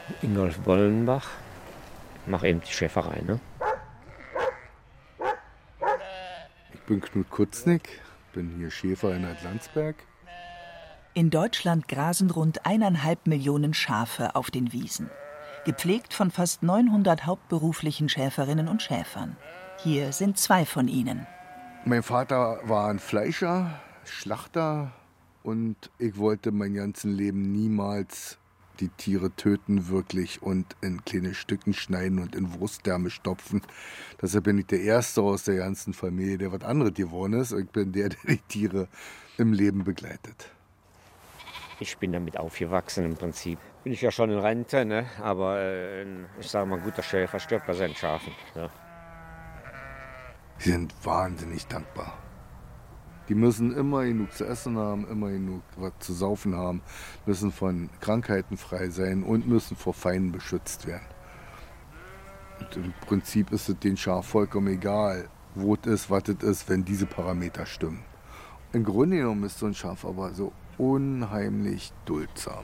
Ingolf Bollenbach, mache eben die Schäferei. Ne? Ich bin Knut Kutznick, bin hier Schäfer in Adlandsberg. In Deutschland grasen rund 1,5 Millionen Schafe auf den Wiesen. Gepflegt von fast 900 hauptberuflichen Schäferinnen und Schäfern. Hier sind 2 von ihnen. Mein Vater war ein Fleischer, Schlachter und ich wollte mein ganzes Leben niemals die Tiere töten wirklich und in kleine Stücken schneiden und in Wurstdärme stopfen. Deshalb bin ich der Erste aus der ganzen Familie, der was anderes geworden ist. Ich bin der die Tiere im Leben begleitet. Ich bin damit aufgewachsen im Prinzip. Bin ich ja schon in Rente, ne? Aber ich sage mal, ein guter Schäfer stirbt bei seinen Schafen. Ja. Sie sind wahnsinnig dankbar. Die müssen immer genug zu essen haben, immer genug was zu saufen haben, müssen von Krankheiten frei sein und müssen vor Feinden beschützt werden. Und im Prinzip ist es den Schaf vollkommen egal, wo es ist, was es ist, wenn diese Parameter stimmen. Im Grunde genommen ist so ein Schaf aber so unheimlich duldsam.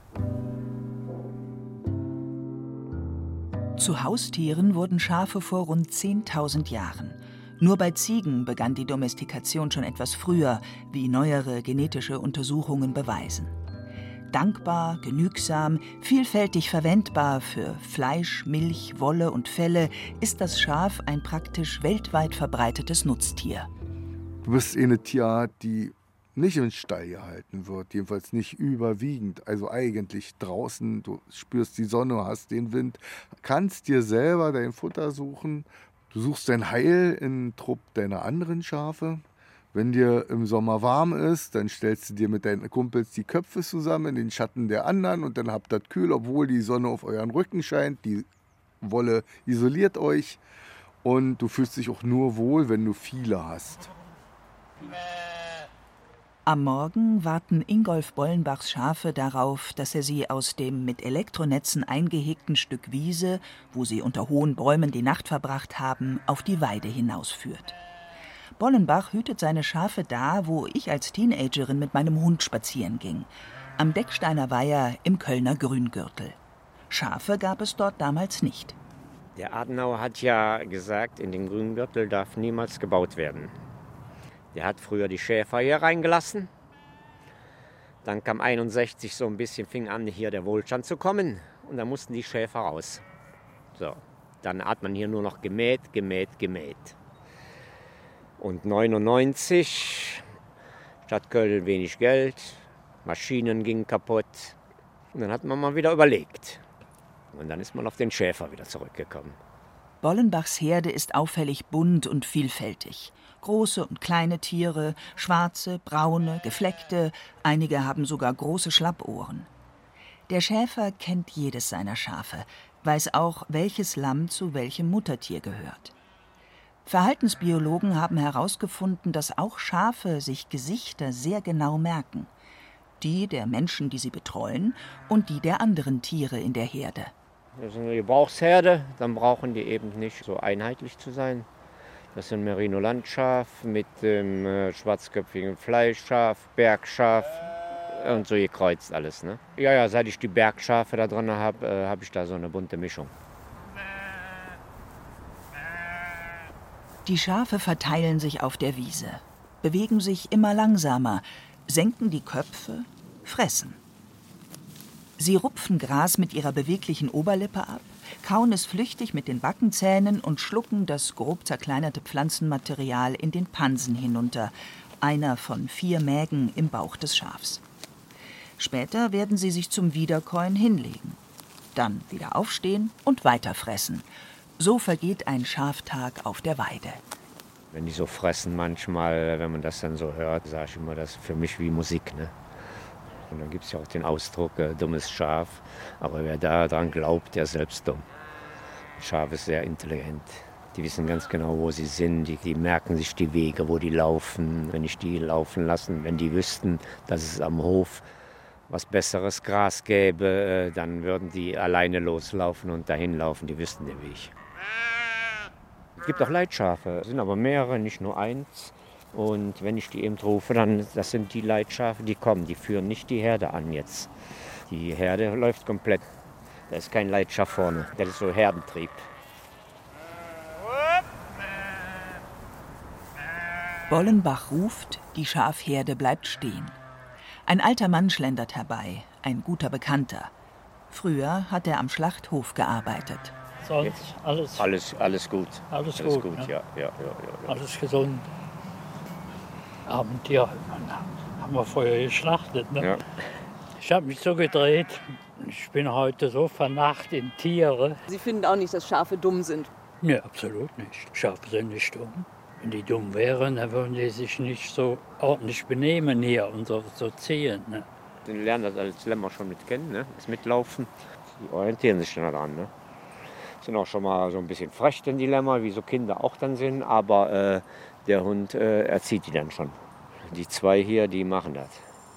Zu Haustieren wurden Schafe vor rund 10.000 Jahren. Nur bei Ziegen begann die Domestikation schon etwas früher, wie neuere genetische Untersuchungen beweisen. Dankbar, genügsam, vielfältig verwendbar für Fleisch, Milch, Wolle und Felle ist das Schaf ein praktisch weltweit verbreitetes Nutztier. Du bist eine Tierart, die nicht im Stall gehalten wird, jedenfalls nicht überwiegend. Also eigentlich draußen, du spürst die Sonne, hast den Wind, kannst dir selber dein Futter suchen. Du suchst dein Heil in Trupp deiner anderen Schafe. Wenn dir im Sommer warm ist, dann stellst du dir mit deinen Kumpels die Köpfe zusammen in den Schatten der anderen und dann habt ihr das kühl, obwohl die Sonne auf euren Rücken scheint. Die Wolle isoliert euch und du fühlst dich auch nur wohl, wenn du viele hast. Am Morgen warten Ingolf Bollenbachs Schafe darauf, dass er sie aus dem mit Elektronetzen eingehegten Stück Wiese, wo sie unter hohen Bäumen die Nacht verbracht haben, auf die Weide hinausführt. Bollenbach hütet seine Schafe da, wo ich als Teenagerin mit meinem Hund spazieren ging, am Decksteiner Weiher im Kölner Grüngürtel. Schafe gab es dort damals nicht. Der Adenauer hat ja gesagt, in den Grüngürtel darf niemals gebaut werden. Der hat früher die Schäfer hier reingelassen. Dann kam 61 so ein bisschen, fing an, hier der Wohlstand zu kommen. Und dann mussten die Schäfer raus. So, dann hat man hier nur noch gemäht. Und 99, Stadt Köln wenig Geld, Maschinen gingen kaputt. Und dann hat man mal wieder überlegt. Und dann ist man auf den Schäfer wieder zurückgekommen. Bollenbachs Herde ist auffällig bunt und vielfältig. Große und kleine Tiere, schwarze, braune, gefleckte, einige haben sogar große Schlappohren. Der Schäfer kennt jedes seiner Schafe, weiß auch, welches Lamm zu welchem Muttertier gehört. Verhaltensbiologen haben herausgefunden, dass auch Schafe sich Gesichter sehr genau merken. Die der Menschen, die sie betreuen, und die der anderen Tiere in der Herde. Das ist eine Gebrauchsherde, dann brauchen die eben nicht so einheitlich zu sein. Das sind Merino-Landschaf mit dem schwarzköpfigen Fleischschaf, Bergschaf und so gekreuzt alles. Ne? Ja, seit ich die Bergschafe da drin habe, habe ich da so eine bunte Mischung. Die Schafe verteilen sich auf der Wiese, bewegen sich immer langsamer, senken die Köpfe, fressen. Sie rupfen Gras mit ihrer beweglichen Oberlippe ab, kauen es flüchtig mit den Backenzähnen und schlucken das grob zerkleinerte Pflanzenmaterial in den Pansen hinunter, einer von 4 Mägen im Bauch des Schafs. Später werden sie sich zum Wiederkäuen hinlegen, dann wieder aufstehen und weiterfressen. So vergeht ein Schaftag auf der Weide. Wenn die so fressen manchmal, wenn man das dann so hört, sage ich immer, das ist für mich wie Musik. Ne? Und dann gibt es ja auch den Ausdruck, dummes Schaf. Aber wer daran glaubt, der ist selbst dumm. Ein Schaf ist sehr intelligent. Die wissen ganz genau, wo sie sind. Die merken sich die Wege, wo die laufen. Wenn ich die laufen lassen, wenn die wüssten, dass es am Hof was besseres Gras gäbe, dann würden die alleine loslaufen und dahin laufen. Die wüssten den Weg. Es gibt auch Leitschafe. Es sind aber mehrere, nicht nur eins. Und wenn ich die eben rufe, dann das sind die Leitschafe, die kommen. Die führen nicht die Herde an jetzt. Die Herde läuft komplett. Da ist kein Leitschaft vorne. Das ist so Herdentrieb. Bollenbach ruft, die Schafherde bleibt stehen. Ein alter Mann schlendert herbei, ein guter Bekannter. Früher hat er am Schlachthof gearbeitet. Sonst alles gut. Alles gut, ne? ja. Alles gesund. Abendtier haben wir vorher geschlachtet. Ne? Ja. Ich habe mich so gedreht. Ich bin heute so vernarrt in Tiere. Sie finden auch nicht, dass Schafe dumm sind? Nee, absolut nicht. Schafe sind nicht dumm. Wenn die dumm wären, dann würden die sich nicht so ordentlich benehmen hier und so ziehen. Ne? Die lernen das als Lämmer schon mit kennen, ne? Das Mitlaufen. Die orientieren sich dann daran. Ne? Sind auch schon mal so ein bisschen frech, denn die Lämmer, wie so Kinder auch dann sind. Aber der Hund erzieht die dann schon. Die zwei hier, die machen das.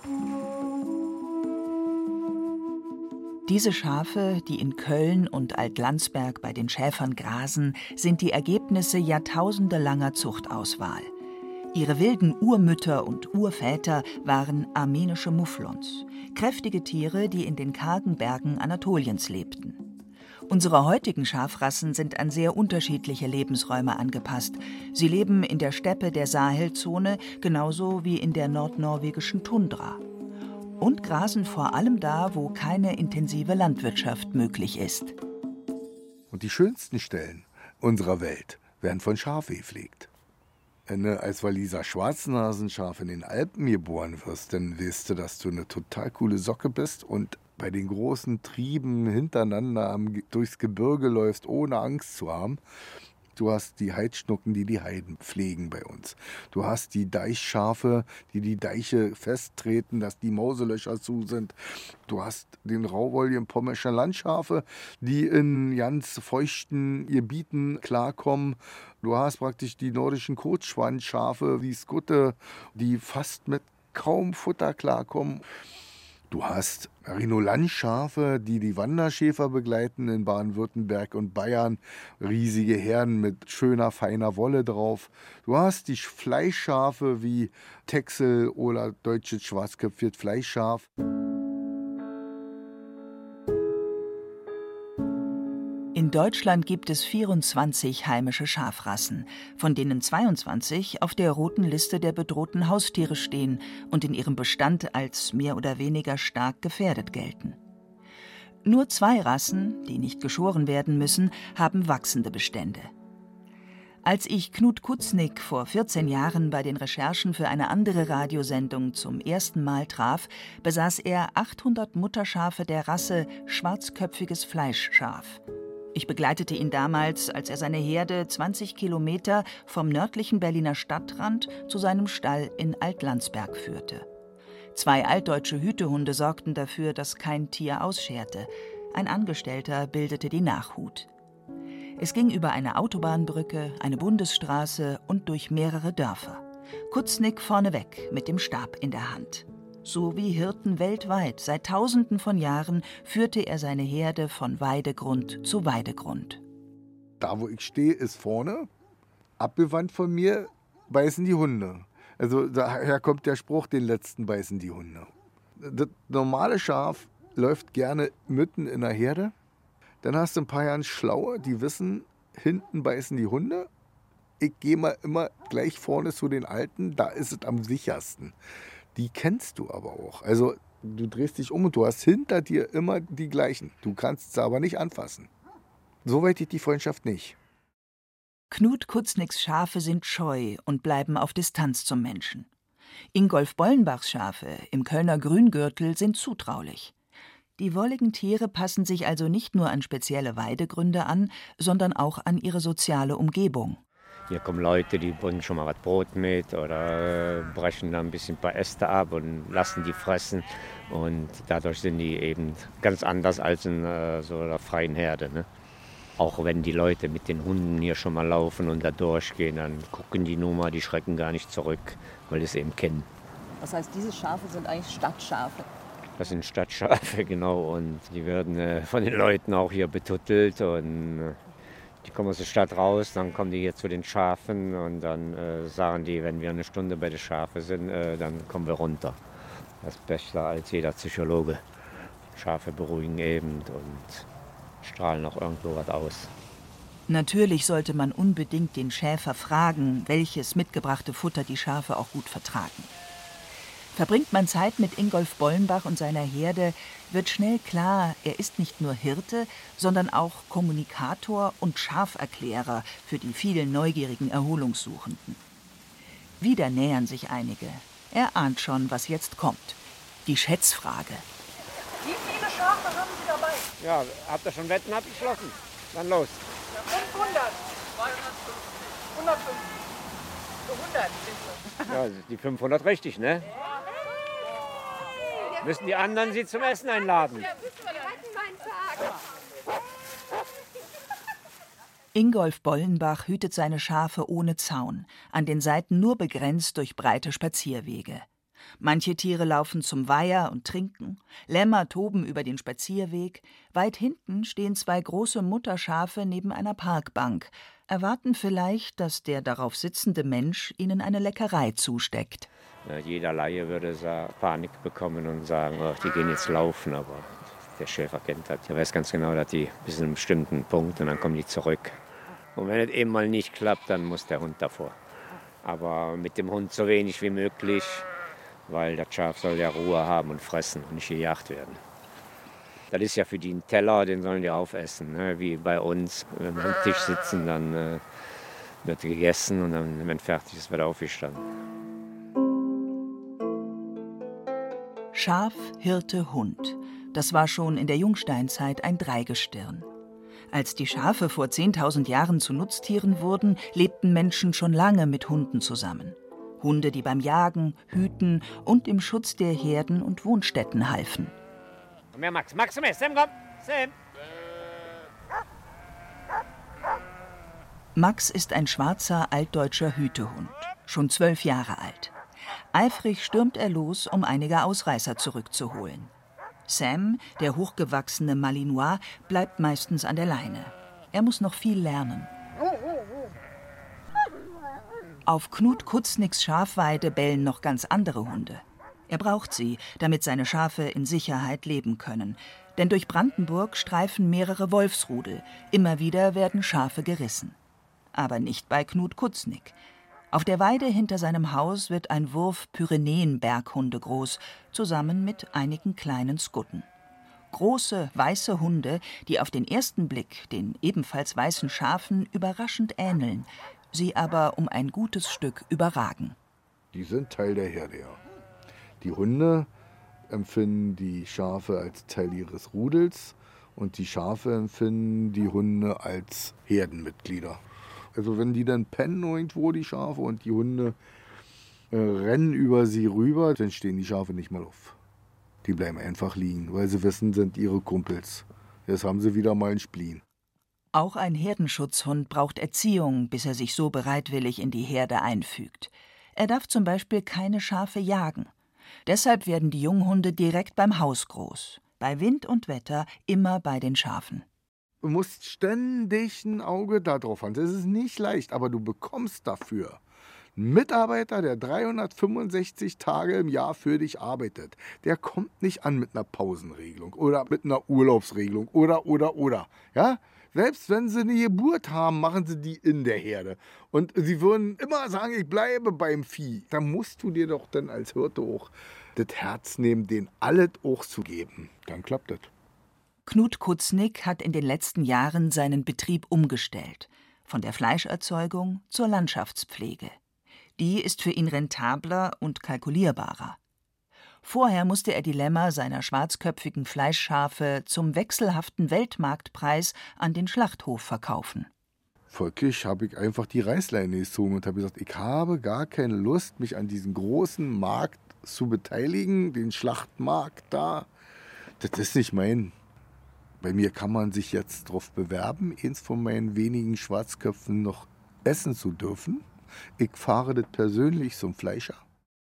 Diese Schafe, die in Köln und Altlandsberg bei den Schäfern grasen, sind die Ergebnisse jahrtausendelanger Zuchtauswahl. Ihre wilden Urmütter und Urväter waren armenische Mufflons, kräftige Tiere, die in den kargen Bergen Anatoliens lebten. Unsere heutigen Schafrassen sind an sehr unterschiedliche Lebensräume angepasst. Sie leben in der Steppe der Sahelzone genauso wie in der nordnorwegischen Tundra. Und grasen vor allem da, wo keine intensive Landwirtschaft möglich ist. Und die schönsten Stellen unserer Welt werden von Schafe gepflegt. Als Walliser Schwarznasenschaf in den Alpen geboren wirst, dann weißt du, dass du eine total coole Socke bist und bei den großen Trieben hintereinander durchs Gebirge läufst, ohne Angst zu haben. Du hast die Heidschnucken, die Heiden pflegen bei uns. Du hast die Deichschafe, die Deiche festtreten, dass die Mauselöcher zu sind. Du hast den rauwolligen pommerscher Landschafe, die in ganz feuchten Gebieten klarkommen. Du hast praktisch die nordischen Kurzschwanzschafe wie Skutte, die fast mit kaum Futter klarkommen. Du hast Merino-Landschafe, die Wanderschäfer begleiten in Baden-Württemberg und Bayern. Riesige Herden mit schöner, feiner Wolle drauf. Du hast die Fleischschafe wie Texel oder deutsches schwarzköpfiges Fleischschaf. In Deutschland gibt es 24 heimische Schafrassen, von denen 22 auf der roten Liste der bedrohten Haustiere stehen und in ihrem Bestand als mehr oder weniger stark gefährdet gelten. Nur 2 Rassen, die nicht geschoren werden müssen, haben wachsende Bestände. Als ich Knut Kutznick vor 14 Jahren bei den Recherchen für eine andere Radiosendung zum ersten Mal traf, besaß er 800 Mutterschafe der Rasse schwarzköpfiges Fleischschaf. Ich begleitete ihn damals, als er seine Herde 20 Kilometer vom nördlichen Berliner Stadtrand zu seinem Stall in Altlandsberg führte. 2 altdeutsche Hütehunde sorgten dafür, dass kein Tier ausscherte. Ein Angestellter bildete die Nachhut. Es ging über eine Autobahnbrücke, eine Bundesstraße und durch mehrere Dörfer. Kutznick vorneweg mit dem Stab in der Hand. So wie Hirten weltweit seit Tausenden von Jahren führte er seine Herde von Weidegrund zu Weidegrund. Da, wo ich stehe, ist vorne. Abgewandt von mir beißen die Hunde. Also daher kommt der Spruch, den letzten beißen die Hunde. Das normale Schaf läuft gerne mitten in der Herde. Dann hast du ein paar Jahre Schlaue, die wissen, hinten beißen die Hunde. Ich gehe mal immer gleich vorne zu den Alten, da ist es am sichersten. Die kennst du aber auch. Also du drehst dich um und du hast hinter dir immer die gleichen. Du kannst sie aber nicht anfassen. So weit geht die Freundschaft nicht. Knut Kutznicks Schafe sind scheu und bleiben auf Distanz zum Menschen. Ingolf Bollenbachs Schafe im Kölner Grüngürtel sind zutraulich. Die wolligen Tiere passen sich also nicht nur an spezielle Weidegründe an, sondern auch an ihre soziale Umgebung. Hier kommen Leute, die bringen schon mal was Brot mit oder brechen da ein bisschen ein paar Äste ab und lassen die fressen. Und dadurch sind die eben ganz anders als in so einer freien Herde. Ne? Auch wenn die Leute mit den Hunden hier schon mal laufen und da durchgehen, dann gucken die nur mal, die schrecken gar nicht zurück, weil die es eben kennen. Das heißt, diese Schafe sind eigentlich Stadtschafe? Das sind Stadtschafe, genau. Und die werden von den Leuten auch hier betuttelt und die kommen aus der Stadt raus, dann kommen die hier zu den Schafen und dann sagen die, wenn wir eine Stunde bei den Schafen sind, dann kommen wir runter. Das ist besser als jeder Psychologe. Schafe beruhigen eben und strahlen noch irgendwo was aus. Natürlich sollte man unbedingt den Schäfer fragen, welches mitgebrachte Futter die Schafe auch gut vertragen. Verbringt man Zeit mit Ingolf Bollenbach und seiner Herde, wird schnell klar, er ist nicht nur Hirte, sondern auch Kommunikator und Schaferklärer für die vielen neugierigen Erholungssuchenden. Wieder nähern sich einige. Er ahnt schon, was jetzt kommt. Die Schätzfrage. Wie viele Schafe haben Sie dabei? Ja, habt ihr schon Wetten abgeschlossen? Dann los. 500. 150. So 100 sind wir. Ja, die 500 richtig, ne? Müssen die anderen Sie zum Essen einladen? Ingolf Bollenbach hütet seine Schafe ohne Zaun, an den Seiten nur begrenzt durch breite Spazierwege. Manche Tiere laufen zum Weiher und trinken, Lämmer toben über den Spazierweg, weit hinten stehen 2 große Mutterschafe neben einer Parkbank, erwarten vielleicht, dass der darauf sitzende Mensch ihnen eine Leckerei zusteckt. Jeder Laie würde Panik bekommen und sagen, oh, die gehen jetzt laufen, aber der Schäfer kennt das. Der weiß ganz genau, dass die bis zu einem bestimmten Punkt und dann kommen die zurück. Und wenn es eben mal nicht klappt, dann muss der Hund davor. Aber mit dem Hund so wenig wie möglich, weil das Schaf soll ja Ruhe haben und fressen und nicht gejagt werden. Das ist ja für die ein Teller, den sollen die aufessen, ne? Wie bei uns. Wenn wir am Tisch sitzen, dann wird gegessen und dann, wenn fertig ist, wird aufgestanden. Schaf, Hirte, Hund. Das war schon in der Jungsteinzeit ein Dreigestirn. Als die Schafe vor 10.000 Jahren zu Nutztieren wurden, lebten Menschen schon lange mit Hunden zusammen. Hunde, die beim Jagen, Hüten und im Schutz der Herden und Wohnstätten halfen. Komm her, Max. Max, komm her. Sam, komm. Sam. Max ist ein schwarzer, altdeutscher Hütehund, schon 12 Jahre alt. Eifrig stürmt er los, um einige Ausreißer zurückzuholen. Sam, der hochgewachsene Malinois, bleibt meistens an der Leine. Er muss noch viel lernen. Auf Knut Kutznicks Schafweide bellen noch ganz andere Hunde. Er braucht sie, damit seine Schafe in Sicherheit leben können. Denn durch Brandenburg streifen mehrere Wolfsrudel. Immer wieder werden Schafe gerissen. Aber nicht bei Knut Kutznick. Auf der Weide hinter seinem Haus wird ein Wurf Pyrenäen-Berghunde groß, zusammen mit einigen kleinen Skutten. Große, weiße Hunde, die auf den ersten Blick den ebenfalls weißen Schafen überraschend ähneln, sie aber um ein gutes Stück überragen. Die sind Teil der Herde, ja. Die Hunde empfinden die Schafe als Teil ihres Rudels und die Schafe empfinden die Hunde als Herdenmitglieder. Also wenn die dann pennen irgendwo, die Schafe, und die Hunde rennen über sie rüber, dann stehen die Schafe nicht mal auf. Die bleiben einfach liegen, weil sie wissen, sind ihre Kumpels. Jetzt haben sie wieder mal einen Spleen. Auch ein Herdenschutzhund braucht Erziehung, bis er sich so bereitwillig in die Herde einfügt. Er darf zum Beispiel keine Schafe jagen. Deshalb werden die Junghunde direkt beim Haus groß. Bei Wind und Wetter immer bei den Schafen. Du musst ständig ein Auge darauf haben. Das ist nicht leicht, aber du bekommst dafür einen Mitarbeiter, der 365 Tage im Jahr für dich arbeitet. Der kommt nicht an mit einer Pausenregelung oder mit einer Urlaubsregelung oder. Ja? Selbst wenn sie eine Geburt haben, machen sie die in der Herde. Und sie würden immer sagen, ich bleibe beim Vieh. Da musst du dir doch dann als Hirte auch das Herz nehmen, denen alles auch zu geben. Dann klappt das. Knut Kutznick hat in den letzten Jahren seinen Betrieb umgestellt. Von der Fleischerzeugung zur Landschaftspflege. Die ist für ihn rentabler und kalkulierbarer. Vorher musste er die Lämmer seiner schwarzköpfigen Fleischschafe zum wechselhaften Weltmarktpreis an den Schlachthof verkaufen. Folglich habe ich einfach die Reißleine gezogen und habe gesagt, ich habe gar keine Lust, mich an diesem großen Markt zu beteiligen, den Schlachtmarkt da. Das ist nicht mein. Bei mir kann man sich jetzt darauf bewerben, eins von meinen wenigen Schwarzköpfen noch essen zu dürfen. Ich fahre das persönlich zum Fleischer.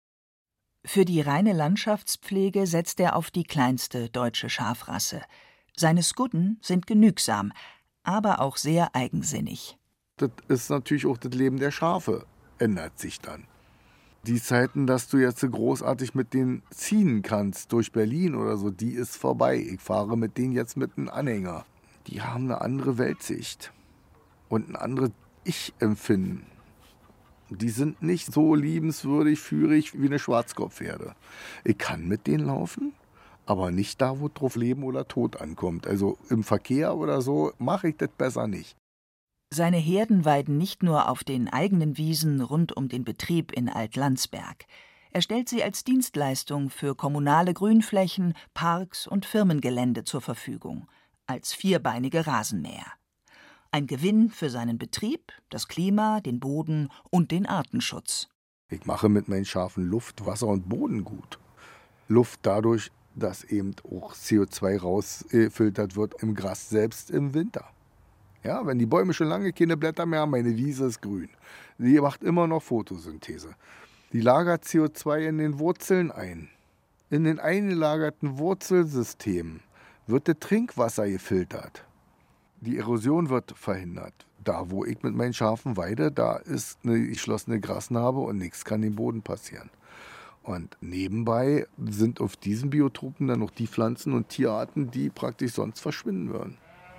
Für die reine Landschaftspflege setzt er auf die kleinste deutsche Schafrasse. Seine Skudden sind genügsam, aber auch sehr eigensinnig. Das ist natürlich auch das Leben der Schafe, ändert sich dann. Die Zeiten, dass du jetzt so großartig mit denen ziehen kannst durch Berlin oder so, die ist vorbei. Ich fahre mit denen jetzt mit einem Anhänger. die haben eine andere Weltsicht und ein anderes Ich-Empfinden. Die sind nicht so liebenswürdig, führig wie eine Schwarzkopfherde. Ich kann mit denen laufen, aber nicht da, wo drauf Leben oder Tod ankommt. Also im Verkehr oder so mache ich das besser nicht. Seine Herden weiden nicht nur auf den eigenen Wiesen rund um den Betrieb in Altlandsberg. Er stellt sie als Dienstleistung für kommunale Grünflächen, Parks und Firmengelände zur Verfügung, als vierbeinige Rasenmäher. Ein Gewinn für seinen Betrieb, das Klima, den Boden und den Artenschutz. Ich mache mit meinen Schafen Luft, Wasser und Boden gut. Luft dadurch, dass eben auch CO2 rausfiltert wird im Gras selbst im Winter. Ja, wenn die Bäume schon lange keine Blätter mehr haben, meine Wiese ist grün. Die macht immer noch Photosynthese. Die lagert CO2 in den Wurzeln ein. In den eingelagerten Wurzelsystemen wird das Trinkwasser gefiltert. Die Erosion wird verhindert. Da, wo ich mit meinen Schafen weide, da ist eine geschlossene Grasnarbe und nichts kann dem Boden passieren. Und nebenbei sind auf diesen Biotopen dann noch die Pflanzen und Tierarten, die praktisch sonst verschwinden würden.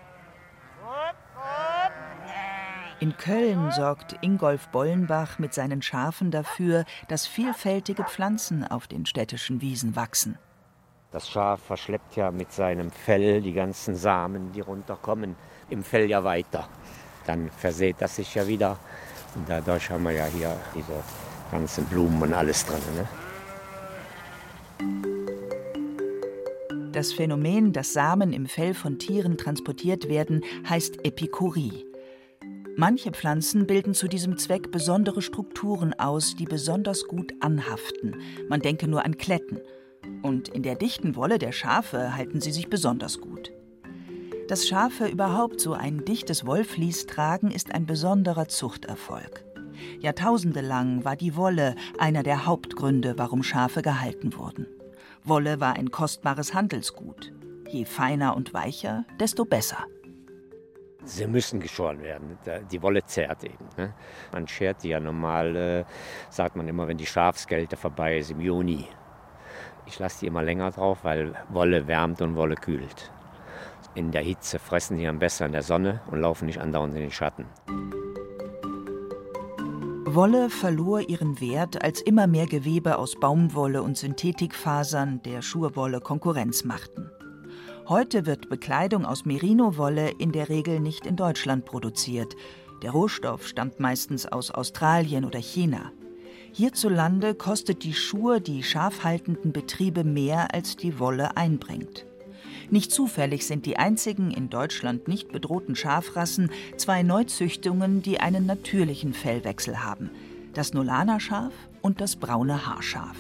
In Köln sorgt Ingolf Bollenbach mit seinen Schafen dafür, dass vielfältige Pflanzen auf den städtischen Wiesen wachsen. Das Schaf verschleppt ja mit seinem Fell die ganzen Samen, die runterkommen, im Fell ja weiter. Dann versät das sich ja wieder. Und dadurch haben wir ja hier diese ganzen Blumen und alles drin. Ne? Das Phänomen, dass Samen im Fell von Tieren transportiert werden, heißt Epikurie. Manche Pflanzen bilden zu diesem Zweck besondere Strukturen aus, die besonders gut anhaften. Man denke nur an Kletten. Und in der dichten Wolle der Schafe halten sie sich besonders gut. Dass Schafe überhaupt so ein dichtes Wollvlies tragen, ist ein besonderer Zuchterfolg. Jahrtausendelang war die Wolle einer der Hauptgründe, warum Schafe gehalten wurden. Wolle war ein kostbares Handelsgut. Je feiner und weicher, desto besser. Sie müssen geschoren werden. Die Wolle zerrt eben. Ne? Man schert die ja normal, sagt man immer, wenn die Schafskälte vorbei ist, im Juni. Ich lasse die immer länger drauf, weil Wolle wärmt und Wolle kühlt. In der Hitze fressen die am besten in der Sonne und laufen nicht andauernd in den Schatten. Wolle verlor ihren Wert, als immer mehr Gewebe aus Baumwolle und Synthetikfasern der Schurwolle Konkurrenz machten. Heute wird Bekleidung aus Merino-Wolle in der Regel nicht in Deutschland produziert. Der Rohstoff stammt meistens aus Australien oder China. Hierzulande kostet die Schur die schafhaltenden Betriebe mehr, als die Wolle einbringt. Nicht zufällig sind die einzigen in Deutschland nicht bedrohten Schafrassen zwei Neuzüchtungen, die einen natürlichen Fellwechsel haben: das Nolaner-Schaf und das braune Haarschaf.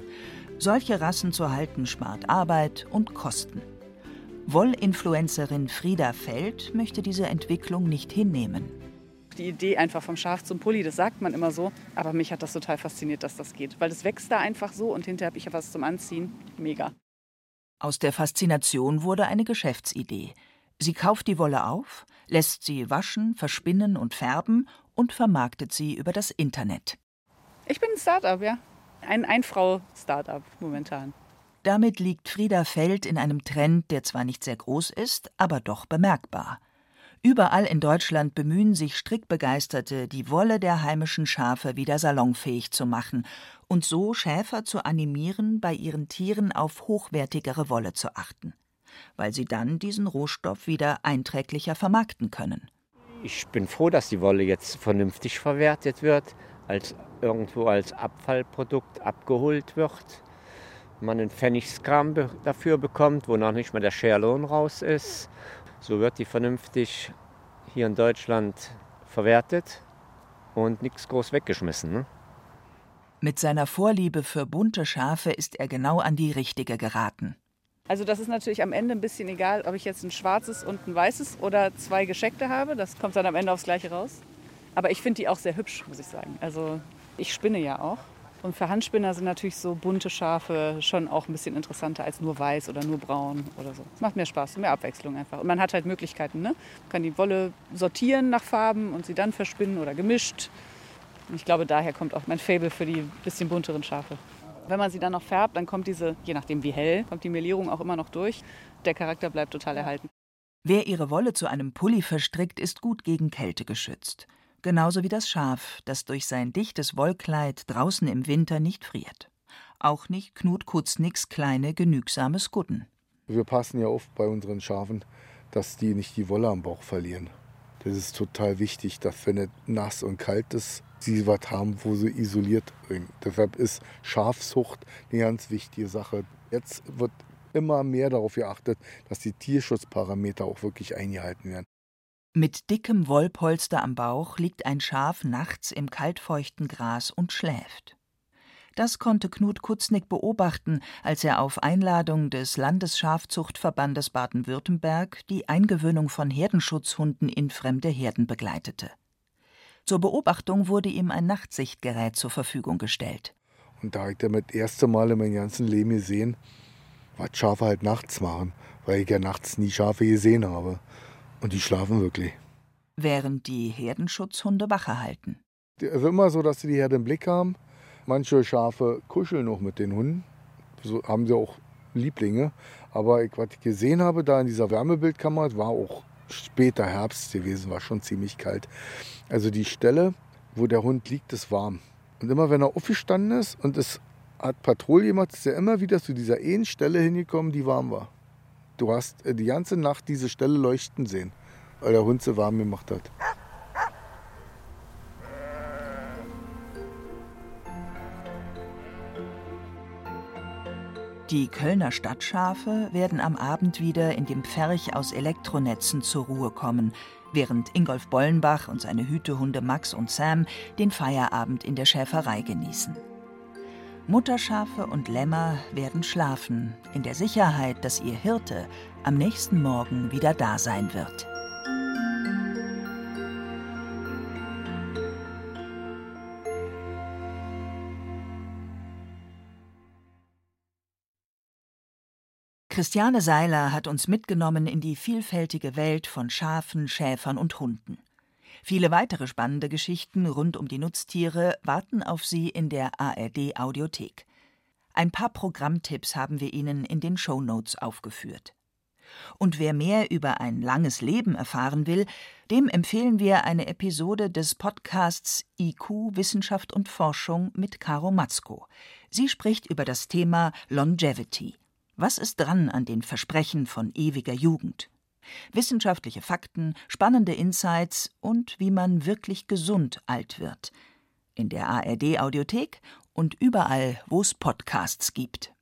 Solche Rassen zu halten spart Arbeit und Kosten. Wollinfluencerin Frieda Feld möchte diese Entwicklung nicht hinnehmen. Die Idee einfach vom Schaf zum Pulli, das sagt man immer so. Aber mich hat das total fasziniert, dass das geht. Weil es wächst da einfach so und hinterher habe ich ja was zum Anziehen. Mega. Aus der Faszination wurde eine Geschäftsidee. Sie kauft die Wolle auf, lässt sie waschen, verspinnen und färben und vermarktet sie über das Internet. Ich bin ein Start-up, ja. Ein Ein-Frau-Start-up momentan. Damit liegt Frieda Feld in einem Trend, der zwar nicht sehr groß ist, aber doch bemerkbar. Überall in Deutschland bemühen sich Strickbegeisterte, die Wolle der heimischen Schafe wieder salonfähig zu machen und so Schäfer zu animieren, bei ihren Tieren auf hochwertigere Wolle zu achten, weil sie dann diesen Rohstoff wieder einträglicher vermarkten können. Ich bin froh, dass die Wolle jetzt vernünftig verwertet wird, irgendwo als Abfallprodukt abgeholt wird. Man einen Pfennigskram dafür bekommt, wo noch nicht mal der Scherlohn raus ist. So wird die vernünftig hier in Deutschland verwertet und nichts groß weggeschmissen. Ne? Mit seiner Vorliebe für bunte Schafe ist er genau an die richtige geraten. Also das ist natürlich am Ende ein bisschen egal, ob ich jetzt ein schwarzes und ein weißes oder zwei gescheckte habe. Das kommt dann am Ende aufs Gleiche raus. Aber ich finde die auch sehr hübsch, muss ich sagen. Also ich spinne ja auch. Und für Handspinner sind natürlich so bunte Schafe schon auch ein bisschen interessanter als nur weiß oder nur braun oder so. Es macht mehr Spaß, mehr Abwechslung einfach. Und man hat halt Möglichkeiten, ne? Man kann die Wolle sortieren nach Farben und sie dann verspinnen oder gemischt. Und ich glaube, daher kommt auch mein Faible für die bisschen bunteren Schafe. Wenn man sie dann noch färbt, dann kommt diese, je nachdem wie hell, kommt die Melierung auch immer noch durch. Der Charakter bleibt total erhalten. Wer ihre Wolle zu einem Pulli verstrickt, ist gut gegen Kälte geschützt. Genauso wie das Schaf, das durch sein dichtes Wollkleid draußen im Winter nicht friert. Auch nicht Knut Kutznicks kleine, genügsame Skudden. Wir passen ja auf bei unseren Schafen, dass die nicht die Wolle am Bauch verlieren. Das ist total wichtig, dass wenn es nass und kalt ist, sie was haben, wo sie isoliert bringen. Deshalb ist Schafzucht eine ganz wichtige Sache. Jetzt wird immer mehr darauf geachtet, dass die Tierschutzparameter auch wirklich eingehalten werden. Mit dickem Wollpolster am Bauch liegt ein Schaf nachts im kaltfeuchten Gras und schläft. Das konnte Knut Kutznick beobachten, als er auf Einladung des Landesschafzuchtverbandes Baden-Württemberg die Eingewöhnung von Herdenschutzhunden in fremde Herden begleitete. Zur Beobachtung wurde ihm ein Nachtsichtgerät zur Verfügung gestellt. Und da habe ich damit das erste Mal in meinem ganzen Leben gesehen, was Schafe halt nachts machen, weil ich ja nachts nie Schafe gesehen habe. Und die schlafen wirklich. Während die Herdenschutzhunde Wache halten. Es ist immer so, dass sie die Herde im Blick haben. Manche Schafe kuscheln noch mit den Hunden. So haben sie auch Lieblinge. Aber was ich gesehen habe da in dieser Wärmebildkammer, war auch später Herbst gewesen, war schon ziemlich kalt. Also die Stelle, wo der Hund liegt, ist warm. Und immer wenn er aufgestanden ist und es hat Patrouille gemacht, ist er immer wieder zu dieser einen Stelle hingekommen, die warm war. Du hast die ganze Nacht diese Stelle leuchten sehen, weil der Hund sie warm gemacht hat. Die Kölner Stadtschafe werden am Abend wieder in dem Pferch aus Elektronetzen zur Ruhe kommen, während Ingolf Bollenbach und seine Hütehunde Max und Sam den Feierabend in der Schäferei genießen. Mutterschafe und Lämmer werden schlafen, in der Sicherheit, dass ihr Hirte am nächsten Morgen wieder da sein wird. Christiane Seiler hat uns mitgenommen in die vielfältige Welt von Schafen, Schäfern und Hunden. Viele weitere spannende Geschichten rund um die Nutztiere warten auf Sie in der ARD-Audiothek. Ein paar Programmtipps haben wir Ihnen in den Shownotes aufgeführt. Und wer mehr über ein langes Leben erfahren will, dem empfehlen wir eine Episode des Podcasts IQ, Wissenschaft und Forschung mit Caro Matzko. Sie spricht über das Thema Longevity. Was ist dran an den Versprechen von ewiger Jugend? Wissenschaftliche Fakten, spannende Insights und wie man wirklich gesund alt wird. In der ARD-Audiothek und überall, wo es Podcasts gibt.